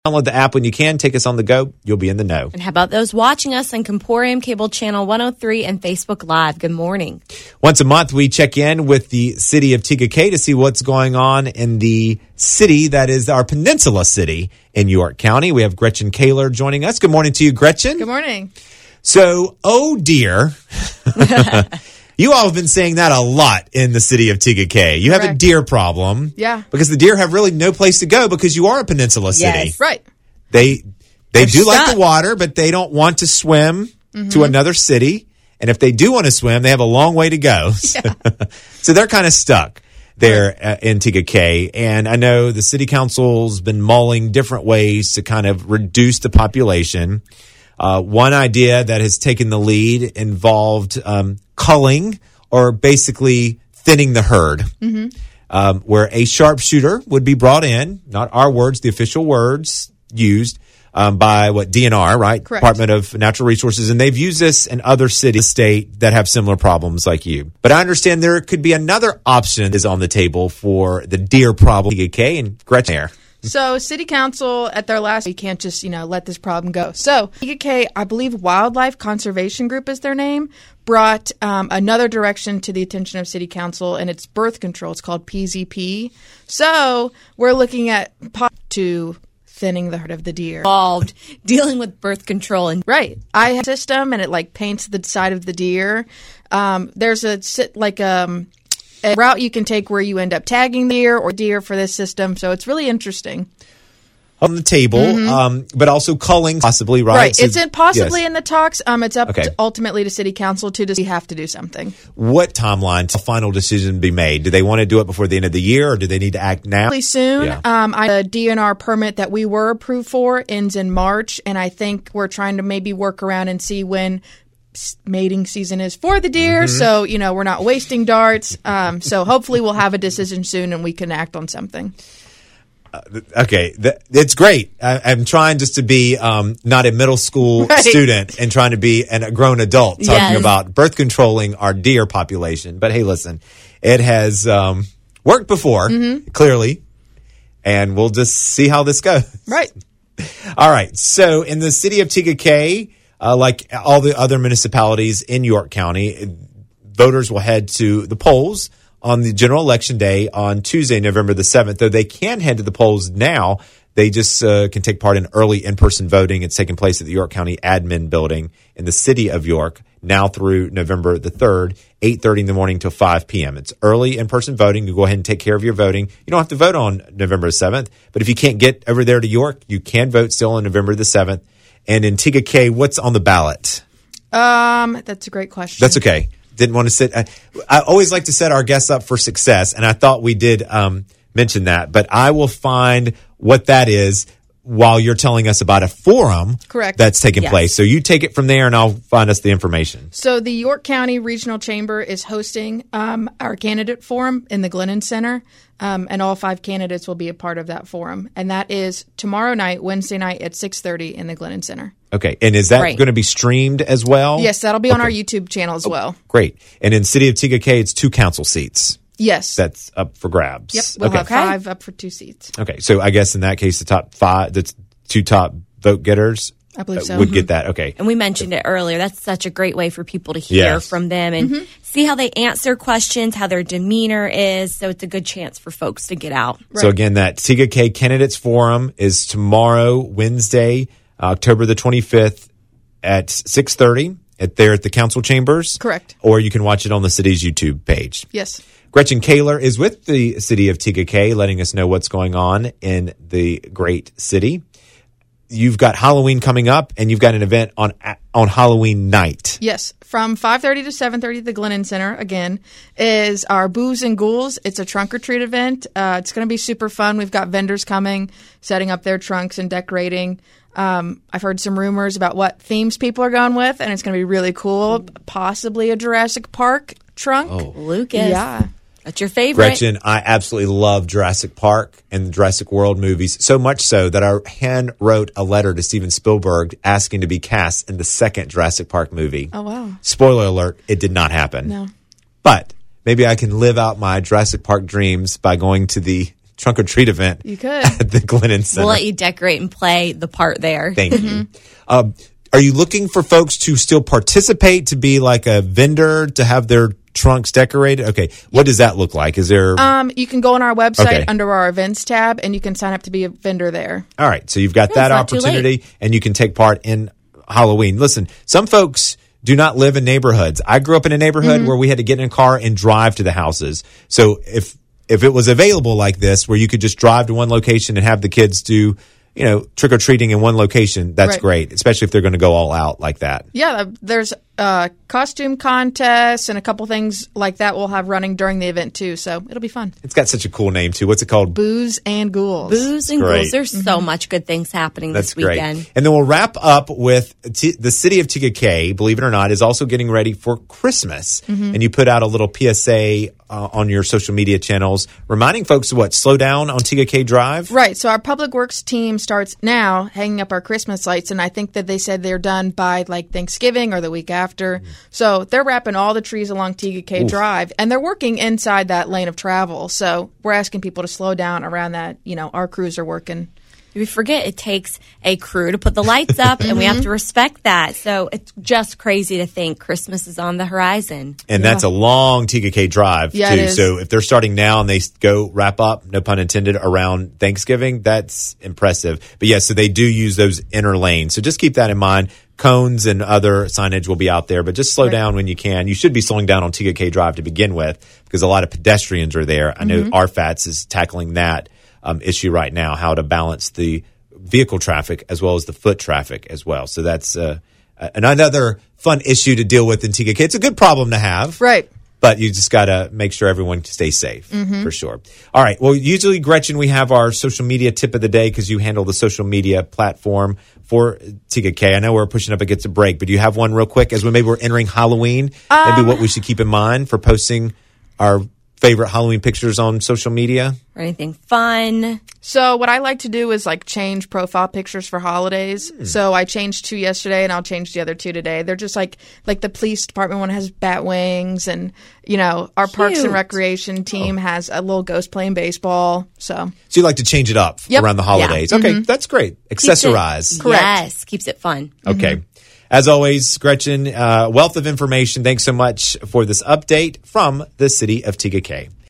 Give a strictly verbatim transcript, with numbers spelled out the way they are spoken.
Download the app when you can. Take us on the go. You'll be in the know. And how about those watching us on Comporium Cable Channel one oh three and Facebook Live? Good morning. Once a month, we check in with the city of T K K to see what's going on in the city that is our peninsula city in York County. We have Gretchen Kaler joining us. Good morning to you, Gretchen. Good morning. So, oh dear. You all have been saying that a lot in the city of T K K. You Correct. have a deer problem. Yeah. Because the deer have really no place to go because you are a peninsula city. Yes. Right. They they They're do stuck. like the water, but they don't want to swim Mm-hmm. to another city. And if they do want to swim, they have a long way to go. Yeah. So they're kind of stuck there uh, in T K K. And I know the city council's been mulling different ways to kind of reduce the population. Uh, one idea that has taken the lead involved um, culling, or basically thinning the herd, Mm-hmm. um, where a sharpshooter would be brought in, not our words, the official words used um, by what D N R, right? Correct. Department of Natural Resources. And they've used this in other cities, state that have similar problems like you. But I understand there could be another option is on the table for the deer problem. T K K and Gretchen there. So, City Council at their last, you can't just, you know, let this problem go. So, T K K, I believe Wildlife Conservation Group is their name, brought um, another direction to the attention of City Council, and it's birth control. It's called P Z P. So, we're looking at po- to thinning the herd of the deer. Involved dealing with birth control. And Right. I have a system, and it, like, paints the side of the deer. Um, there's a, like, um... a route you can take where you end up tagging the deer or deer for this system. So it's really interesting. On the table, um, but also culling possibly, right? Mm-hmm. Right. So- it's in possibly yes. in the talks. Um, it's up Okay. to ultimately to City Council to just have to do something. What timeline to a final decision be made? Do they want to do it before the end of the year, or do they need to act now? Really soon. Yeah. Um, I, the D N R permit that we were approved for ends in March, and I think we're trying to maybe work around and see when s- mating season is for the deer. Mm-hmm. So, you know, we're not wasting darts. Um, so hopefully we'll have a decision soon and we can act on something. Okay, th- it's great. I, I'm trying just to be um, not a middle school Right. student and trying to be an, a grown adult talking Yes. about birth controlling our deer population. But hey, listen, it has um, worked before, Mm-hmm. clearly, and we'll just see how this goes. Right. All right. So in the city of T K K, uh, like all the other municipalities in York County, voters will head to the polls on the general election day on Tuesday, November the seventh. Though they can head to the polls now, they just uh, can take part in early in-person voting. It's taking place at the York County Admin Building in the city of York now through November the third, eight thirty in the morning till five p.m. It's early in-person voting. You go ahead and take care of your voting. You don't have to vote on November the seventh, but if you can't get over there to York, you can vote still on November the seventh. And in T K K, what's on the ballot? Um, that's a great question. That's okay. Didn't want to sit. I, I always like to set our guests up for success, and I thought we did um, mention that. But I will find what that is while you're telling us about a forum Correct. that's taking Yes. place. So you take it from there, and I'll find us the information. So the York County Regional Chamber is hosting um, our candidate forum in the Glennon Center, um, and all five candidates will be a part of that forum. And that is tomorrow night, Wednesday night at six thirty in the Glennon Center. Okay, and is that Right. going to be streamed as well? Yes, that'll be on Okay. our YouTube channel as well. Great. And in city of T K K, it's two council seats. Yes. That's up for grabs. Yep. We'll okay. have five up for two seats. Okay. So I guess in that case, the top five, the two top vote getters I believe uh, so. would get that. Okay. And we mentioned it earlier. That's such a great way for people to hear Yes. from them and Mm-hmm. see how they answer questions, how their demeanor is. So it's a good chance for folks to get out. So again, that T K K Candidates Forum is tomorrow, Wednesday, October the twenty-fifth at six thirty at there at the council chambers. Correct. Or you can watch it on the city's YouTube page. Yes. Gretchen Kaler is with the city of T K K, letting us know what's going on in the great city. You've got Halloween coming up, and you've got an event on on Halloween night. Yes, from five thirty to seven thirty at the Glennon Center, again, is our Booze and Ghouls. It's a trunk or treat event. Uh, it's going to be super fun. We've got vendors coming, setting up their trunks and decorating. Um, I've heard some rumors about what themes people are going with, and it's going to be really cool. Possibly a Jurassic Park trunk. Oh. Lucas. Yeah. That's your favorite. Gretchen, I absolutely love Jurassic Park and the Jurassic World movies, so much so that I hand wrote a letter to Steven Spielberg asking to be cast in the second Jurassic Park movie. Oh, wow. Spoiler alert, it did not happen. No. But maybe I can live out my Jurassic Park dreams by going to the trunk or treat event You could. at the Glennon Center. We'll let you decorate and play the part there. Thank you. Um, are you looking for folks to still participate, to be like a vendor, to have their trunks decorated? Okay. What does that look like? Is there... Um, you can go on our website Okay. under our events tab, and you can sign up to be a vendor there. All right. So you've got Yeah, that it's not too opportunity, and you can take part in Halloween. Listen, some folks do not live in neighborhoods. I grew up in a neighborhood where we had to get in a car and drive to the houses. So if if it was available like this, where you could just drive to one location and have the kids do, you know, trick or treating in one location, that's Right. great, especially if they're going to go all out like that. Yeah, there's uh, costume contests and a couple things like that we'll have running during the event, too. So it'll be fun. It's got such a cool name, too. What's it called? Booze and Ghouls. Booze and Great. ghouls. There's so much good things happening That's this weekend. great. And then we'll wrap up with T- the city of T K K, believe it or not, is also getting ready for Christmas. And you put out a little P S A uh, on your social media channels reminding folks to what? Slow down on T K K Drive? Right. So our public works team starts now hanging up our Christmas lights, and I think that they said they're done by like Thanksgiving or the week after. So they're wrapping all the trees along T K K Drive, and they're working inside that lane of travel. So we're asking people to slow down around that. You know, our crews are working. We forget it takes a crew to put the lights up, and we have to respect that. So it's just crazy to think Christmas is on the horizon. And that's a long T K K Drive, Yeah, it too. is. So if they're starting now and they s- go wrap up, no pun intended, around Thanksgiving, that's impressive. But yes, so they do use those inner lanes. So just keep that in mind. Cones and other signage will be out there, but just slow Right. down when you can. You should be slowing down on T K K Drive to begin with, because a lot of pedestrians are there. I know R FATS is tackling that um, issue right now, how to balance the vehicle traffic as well as the foot traffic as well. So that's uh, another fun issue to deal with in T K K. It's a good problem to have. Right. But you just got to make sure everyone stays safe, for sure. All right. Well, usually, Gretchen, we have our social media tip of the day because you handle the social media platform for T K K. I know we're pushing up against a break, but do you have one real quick as we maybe we're entering Halloween? Um, maybe what we should keep in mind for posting our favorite Halloween pictures on social media? Or anything fun. So what I like to do is like change profile pictures for holidays. So I changed two yesterday, and I'll change the other two today. They're just like like the police department one has bat wings, and you know our Parks and Cute. Recreation team has a little ghost playing baseball. So So you like to change it up Yep. around the holidays. Okay, that's great. Keeps it- Accessorize. Correct. Yes, keeps it fun. Okay. As always, Gretchen, uh, wealth of information. Thanks so much for this update from the city of T K K.